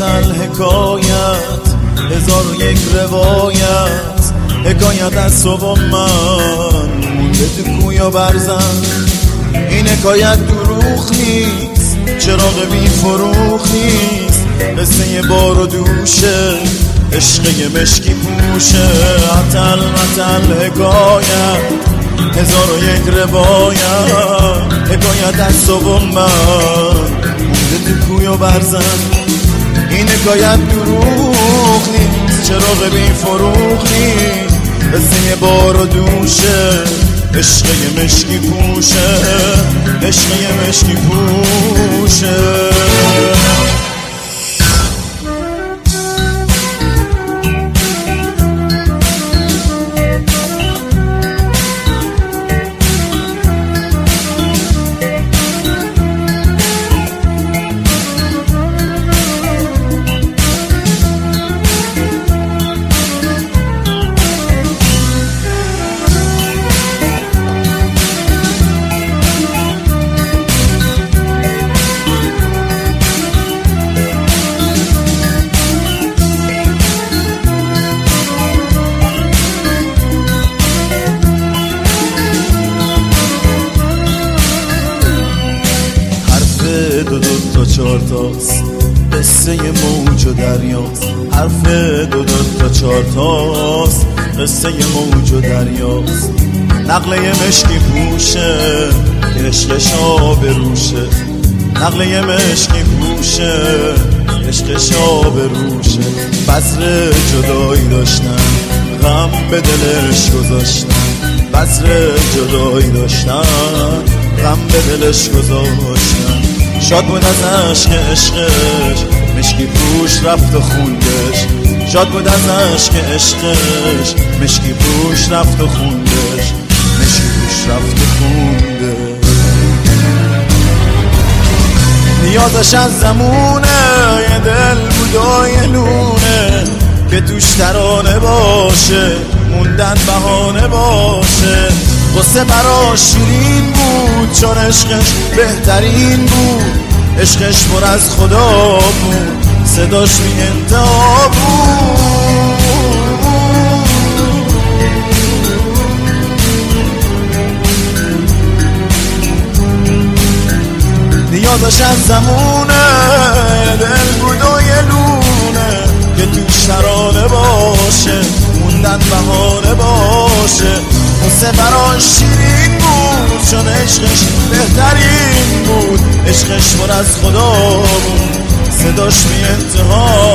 متل حکایت، 1001 روایت، حکایت از تو و من مونده تو کوی و برزن. این حکایت دروغ نیست، چراغ بی فروغ نیست، قصه بار و دوشه، عشق مشکی پوشه. متل حکایت، 1001 روایت، حکایت از تو و من مونده تو کوی و برزن. این حکایت دروغ نیست، چراغ بی فروغ نیست، قصه بار و دوشه، عشق مشکی پوشه، عشق مشکی پوشه. دو چار تاست، قصه موج و دریاست. حرف دو چار تاست، قصه موج و دریاست. نقله مشکی پوشه، عشقش آبروشه. نقله مشکی پوشه، عشقش آبروشه. بذر جدایی داشتن، غم به دلش گذاشتن. بذر جدایی داشتن، غم به دلش گذاشتن. شاد بود از عشق عشقش، مشکی پوش رفت و خوندش. شاد بود از عشق عشقش، مشکی پوش رفت و خوندش. مشکی پوش رفت و خوندش. نیازش از زمونه، یه دل بود و یه لونه که توش ترانه باشه، موندن بهانه باشه. قصه براش شیرین بود، چون عشقش بهترین بود. عشقش پر از خدا بود، صداش بی انتها بود. نیازش از زمونه، یه دل بود و یه لونه که توش ترانه باشه، موندن بهانه باشه. قصه براش شیرین بود، چون عشقش بهترین بود. عشقش پر از خدا بود، صداش بی انتها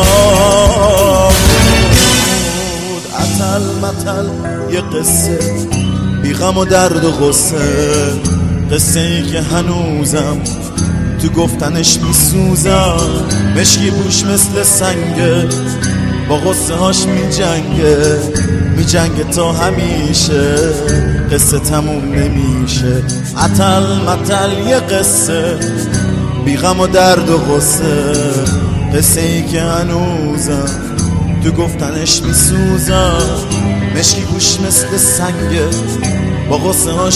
بود. متل یه قصه بی غم و درد و غصه. قصه ای که هنوزم تو گفتنش میسوزم. مشکی پوش مثل سنگه، با غصه هاش میجنگه تا همیشه. قصه تموم نمیشه. متل یه قصه بی غم و درد و غصه. قصه ای که هنوزم تو گفتنش میسوزم. مشکی پوش مثل سنگه، با غصه هاش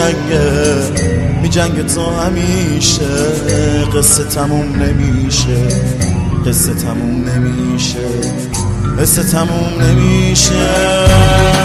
میجنگه تا همیشه. قصه تموم نمیشه، قصه تموم نمیشه، قصه تموم نمیشه.